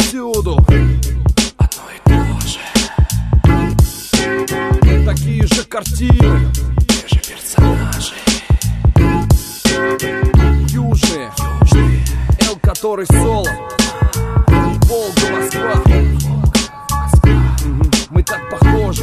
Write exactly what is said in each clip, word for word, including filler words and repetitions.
всюду одно и то же. Такие же картины, те же персонажи. Южные, Южные. Эл, который соло. Волга, Москва. Мы так похожи.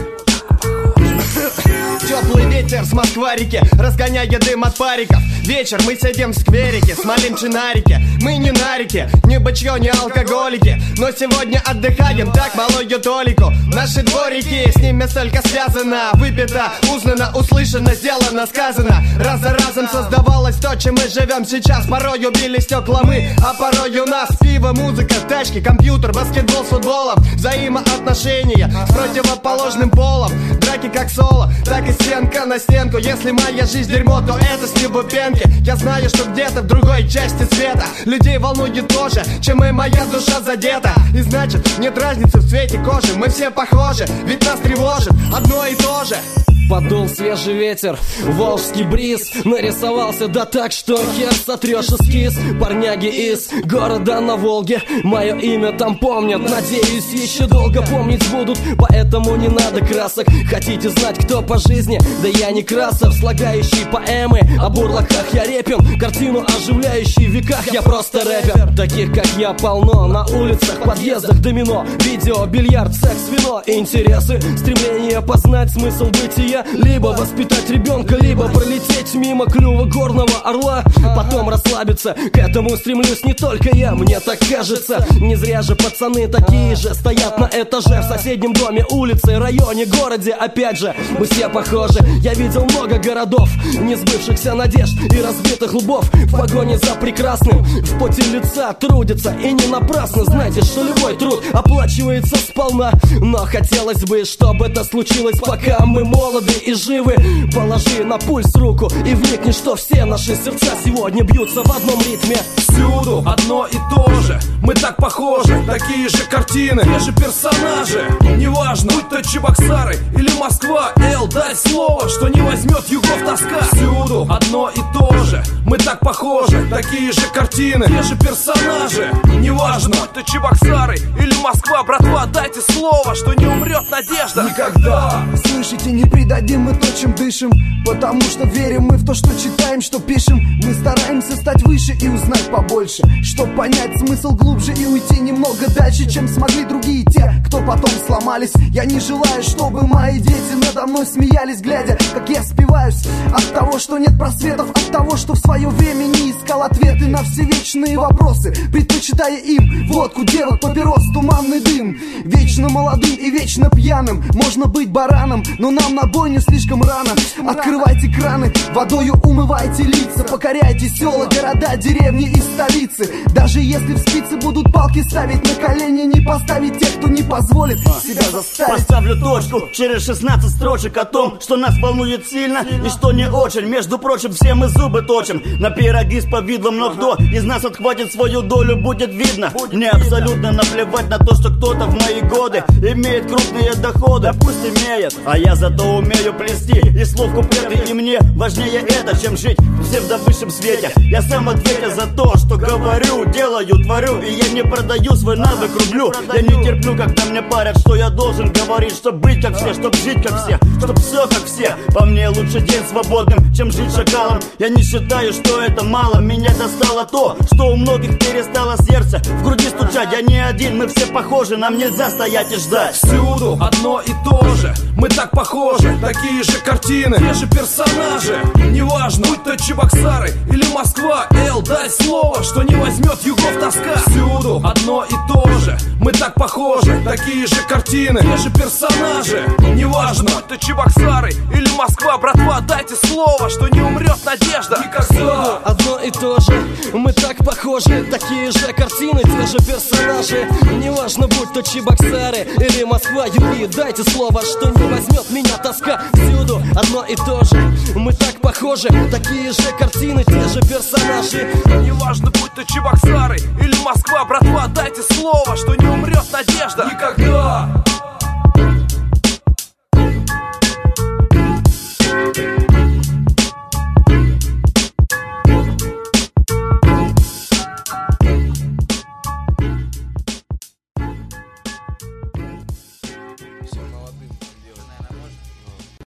Теплый ветер с Москва-реки разгоняя дым от париков. Вечер мы сидим в скверике, смолим чинарики. Мы не нарики, не бычье, не алкоголики, но сегодня отдыхаем так малую толику. Наши дворики, с ними столько связано. Выпито, узнано, услышано, сделано, сказано. Раз за разом создавалось то, чем мы живем сейчас. Порою били стекла мы, а порой у нас пиво, музыка, тачки, компьютер, баскетбол с футболом. Взаимоотношения с противоположным полом. Драки как соло, так и стенка на стенку. Если моя жизнь дерьмо, то это с небу пенки. Я знаю, что где-то в другой части света людей волнует то же, чем и моя душа задета. И значит, нет разницы в цвете кожи. Мы все похожи, ведь нас тревожит одно и то же. Подул свежий ветер, волжский бриз. Нарисовался да так, что хер сотрешь эскиз. Парняги из города на Волге, мое имя там помнят. Надеюсь, еще долго помнить будут. Поэтому не надо красок. Хотите знать, кто по жизни? Да я не Красов, слагающий поэмы о бурлаках я репин. Картину оживляющий в веках, я просто рэпер. Таких как я полно, на улицах, подъездах домино. Видео, бильярд, секс, вино, интересы, стремление познать смысл бытия. Либо воспитать ребенка, либо пролететь мимо клюва горного орла. Потом расслабиться, к этому стремлюсь не только я, мне так кажется. Не зря же пацаны такие же стоят на этаже. В соседнем доме, улице, районе, городе. Опять же, мы все похожи. Я видел много городов, несбывшихся надежд и разбитых лбов. В погоне за прекрасным, в поте лица трудятся. И не напрасно, знаете, что любой труд оплачивается сполна. Но хотелось бы, чтобы это случилось, пока мы молоды и живы. Положи на пульс руку и вникни, что все наши сердца сегодня бьются в одном ритме. Всюду одно и то же, мы так похожи, такие же картины, те же персонажи. Неважно, будь то Чебоксары или Москва, Эл, дай слово, что не возьмет югов тоска. Всюду одно и то же, мы так похожи, такие же картины, те же персонажи. Неважно, будь то Чебоксары или Москва, братва, дайте слово, что не умрет надежда никогда. Слышите, не предадим мы то, чем дышим, потому что верим мы в то, что читаем, что пишем. Мы стараемся стать выше и узнать побольше, чтоб понять смысл глубже и уйти немного дальше, чем смогли другие те, кто потом сломались. Я не желаю, чтобы мои дети надо мной смеялись, глядя, как я спиваюсь от того, что нет просветов, от того, что в свое время не искал ответы на все вечные вопросы, предпочитая им водку, девок, папирос, туманный дым. Вечно молодым и вечно пьяным можно быть бараном, но нам на бойню слишком рано. Открывайте краны, водою умывайте лица, покоряйте села, города, деревни и столицы. Даже если в спицы будут палки ставить, на колени не поставить тех, кто не позволит себя заставить. Поставлю точку через шестнадцать строчек о том, что нас волнует сильно и что не очень. Между прочим, все мы зубы точим на пироги с повидлом, но кто из нас отхватит свою долю, будет видно. Мне абсолютно наплевать на то, что кто-то в мои годы имеет крупные доходы. Пусть имеет, а я зато умею плести и слов куплеты, и мне важнее это, чем жить в псевдовысшем свете. Я сам ответил за то, что говорю, делаю, творю, и я не продаю свой навык рублю. Я не терплю, когда мне парят, что я должен говорить, чтоб быть как все, чтоб жить как все, чтоб все как все. По мне лучше день свободным, чем жить шакалом. Я не считаю, что это мало. Меня достало то, что у многих перестало сердце в груди стучать. Я не один, мы все похожи, нам нельзя стоять и ждать. Всюду одно и то же, мы так похожи, такие же картины, те же персонажи. Неважно, будь то Чебоксары или Москва, Эл, дай слово, что не возьмет югов тоска. Всюду одно и то же, мы так похожи, такие же картины, те же персонажи. Неважно, будь то Чебоксары или Москва, братва, дайте слово, что не умрет надежда никогда. Одно и то же, мы так похожи, такие же картины, те же персонажи. Неважно, будь то Чебоксары или Москва, юги, дайте слово, что не возьмет меня тоска. Всюду одно и то же, мы так похожи, такие же картины, те же персонажи. Неважно, будь то Чебоксары или Москва, братва, дайте слово, что не умрет надежда.